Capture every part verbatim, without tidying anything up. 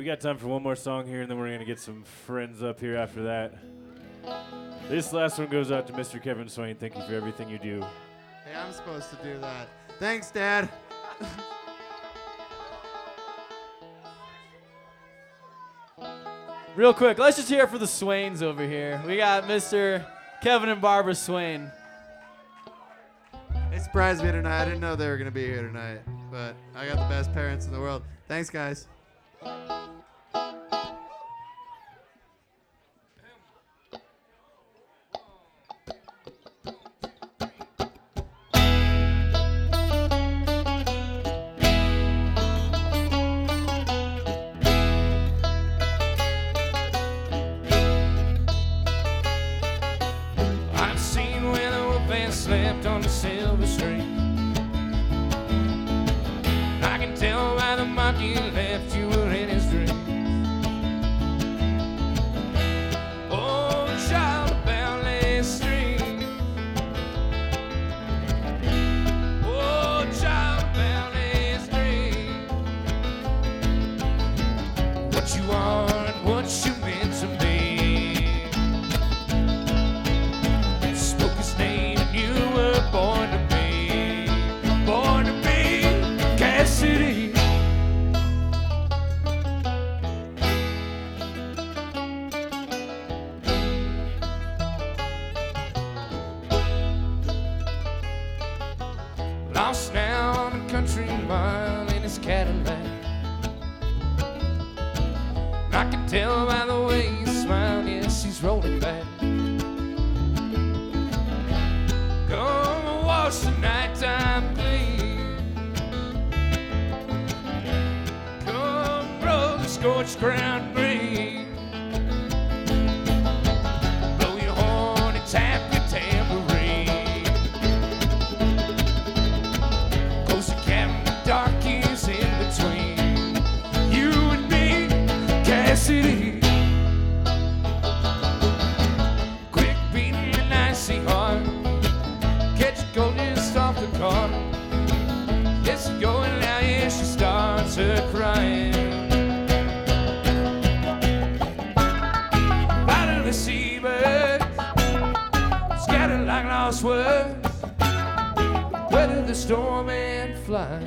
We got time for one more song here, and then we're going to get some friends up here after that. This last one goes out to Mister Kevin Swain. Thank you for everything you do. Hey, I'm supposed to do that. Thanks, Dad. Real quick, let's just hear it for the Swains over here. We got Mister Kevin and Barbara Swain. It surprised me tonight. I didn't know they were going to be here tonight, but I got the best parents in the world. Thanks, guys. I've seen where the wolfman slept on the silver string. I can tell by the monkey left you were in his dreams. Oh, child of ballet string. Oh, child of ballet string. What you are and what you meant to be. Spoke his name and you were born to be. Born to be Cassidy. Lost now on a country mile in his Cadillac. I can tell by the way he smiled, yes, he's rolling back. Come watch the nighttime gleam. Come roll the scorched ground green. Blow your horn and tap your tambourine. Close the cabin, the dark is in between you and me, Cassidy. Quick beating and icy heart. Catch a gold just off the car. It's going now, yeah, she starts her crying. Out of the seabirds, scattered like lost words. Weather the storm and fly.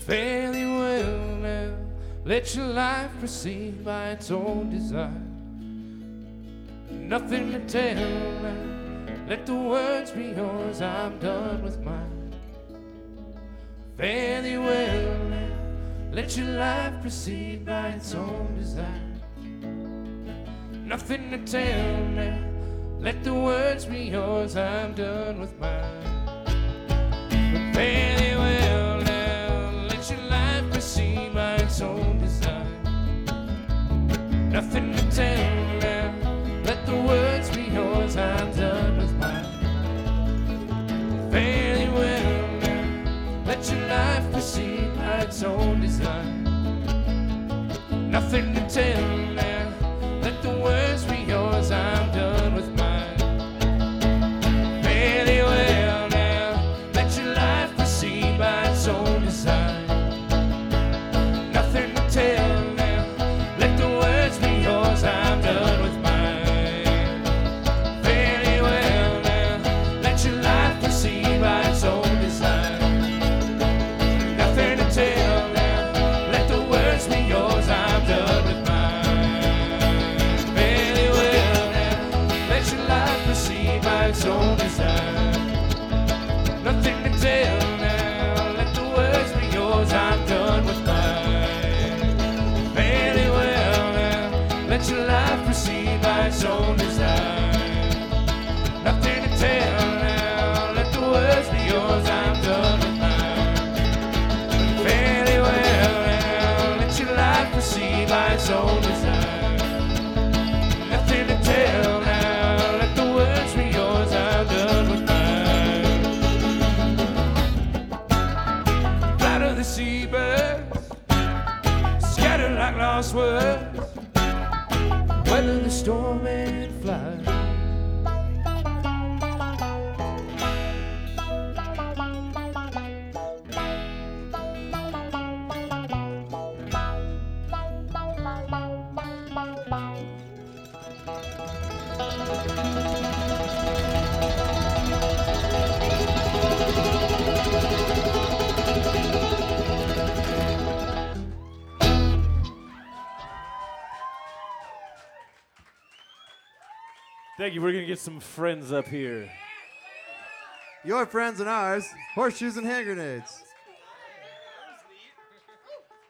Fare thee well now, let your life proceed by its own desire. Nothing to tell now, let the words be yours, I'm done with mine. Fare thee well now, let your life proceed by its own desire. Nothing to tell now, let the words be yours, I'm done with mine. But fare thee well now, let your life proceed by its own desire. Nothing to tell now, let the words be yours, I'm done with mine. Fare thee well now, let your life proceed by its own desire. Nothing to tell now, let the words be yours, I'm done with mine. Fare thee well now, let your life proceed by its own desire. Nothing to tell now, let the words be yours, I'm done with mine. Fare thee well now, let your life proceed by its own desire. Nothing to tell now, let the words be yours, I'm done with mine. By its own desire. Nothing to tell now, let the words be yours, I'm done with mine. Fairly well now, let your life proceed by its own desire. Nothing to tell now, let the words be yours, I'm done with mine. Fairly well now, let your life proceed by its own desire. Nothing to tell now, let the words be yours, I'm done with mine. Flatter the seabirds, scattered like lost words, weather the storm and fly. Thank you. We're going to get some friends up here. Your friends and ours, horseshoes and hand grenades.